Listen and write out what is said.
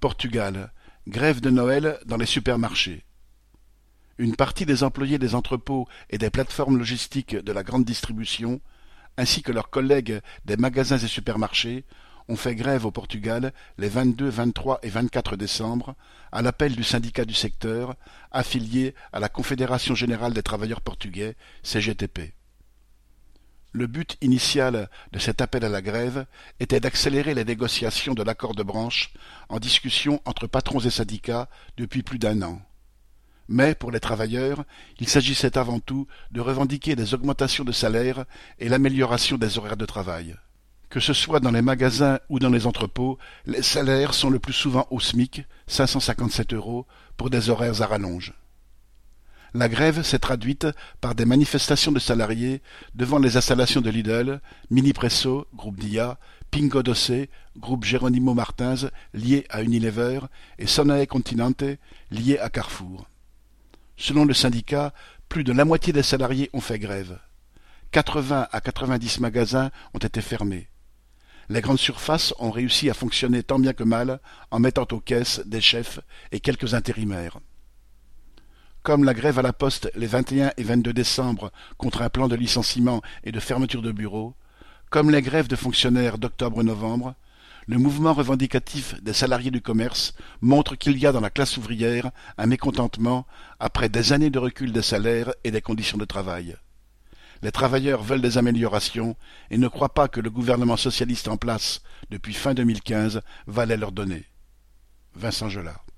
Portugal, grève de Noël dans les supermarchés. Une partie des employés des entrepôts et des plateformes logistiques de la grande distribution, ainsi que leurs collègues des magasins et supermarchés, ont fait grève au Portugal les 22, 23 et 24 décembre, à l'appel du syndicat du secteur, affilié à la Confédération générale des travailleurs portugais, CGTP. Le but initial de cet appel à la grève était d'accélérer les négociations de l'accord de branche en discussion entre patrons et syndicats depuis plus d'un an. Mais, pour les travailleurs, il s'agissait avant tout de revendiquer des augmentations de salaire et l'amélioration des horaires de travail. Que ce soit dans les magasins ou dans les entrepôts, les salaires sont le plus souvent au SMIC, 557 €, pour des horaires à rallonge. La grève s'est traduite par des manifestations de salariés devant les installations de Lidl, Minipresso, groupe DIA, Pingo Doce, groupe Jerónimo Martins, lié à Unilever, et Sonae Continente, lié à Carrefour. Selon le syndicat, plus de la moitié des salariés ont fait grève. 80 à 90 magasins ont été fermés. Les grandes surfaces ont réussi à fonctionner tant bien que mal en mettant aux caisses des chefs et quelques intérimaires. Comme la grève à la Poste les 21 et 22 décembre contre un plan de licenciement et de fermeture de bureaux, comme les grèves de fonctionnaires d'octobre-novembre, le mouvement revendicatif des salariés du commerce montre qu'il y a dans la classe ouvrière un mécontentement après des années de recul des salaires et des conditions de travail. Les travailleurs veulent des améliorations et ne croient pas que le gouvernement socialiste en place depuis fin 2015 va les leur donner. Vincent Gelard.